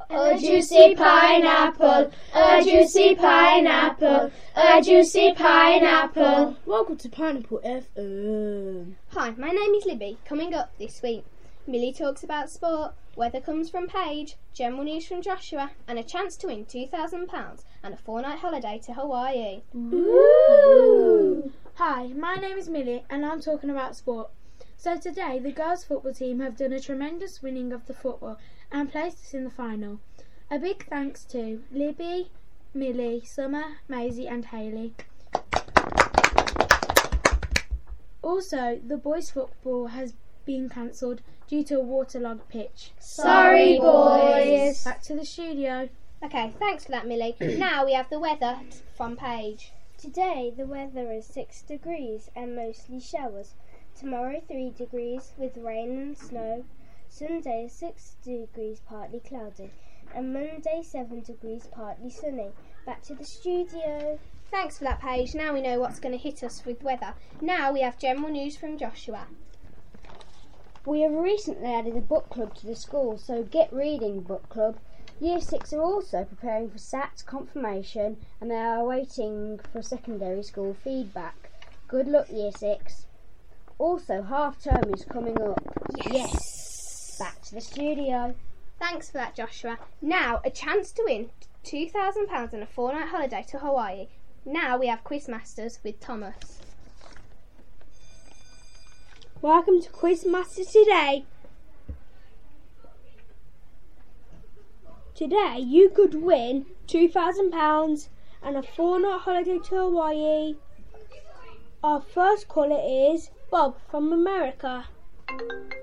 A juicy pineapple, a juicy pineapple, a juicy pineapple. Welcome to Pineapple FM. Hi, my name is Libby. Coming up this week, Millie talks about sport, weather comes from Paige, general news from Joshua, and a chance to win £2,000 and a 4-night holiday to Hawaii. Ooh. Hi, my name is Millie and I'm talking about sport. So today the girls' football team have done a tremendous winning of the football and placed us in the final. A big thanks to Libby, Millie, Summer, Maisie and Hayley. Also, the boys' football has been cancelled due to a waterlogged pitch. Sorry, boys. Back to the studio. Okay, thanks for that, Millie. Now we have the weather from Paige. Today the weather is 6 degrees and mostly showers. Tomorrow 3 degrees with rain and snow. Sunday 6 degrees partly cloudy. And Monday 7 degrees partly sunny. Back to the studio. Thanks for that, Paige. Now we know what's going to hit us with weather. Now we have general news from Joshua. We have recently added a book club to the school, so Get Reading Book Club. Year 6 are also preparing for SAT confirmation and they are waiting for secondary school feedback. Good luck, Year 6. Also, half term is coming up. Yes! Back to the studio. Thanks for that, Joshua. Now, a chance to win £2,000 and a 4-night holiday to Hawaii. Now we have Quizmasters with Thomas. Welcome to Quizmasters today. Today you could win £2,000 and a 4-night holiday to Hawaii. Our first caller is Bob from America.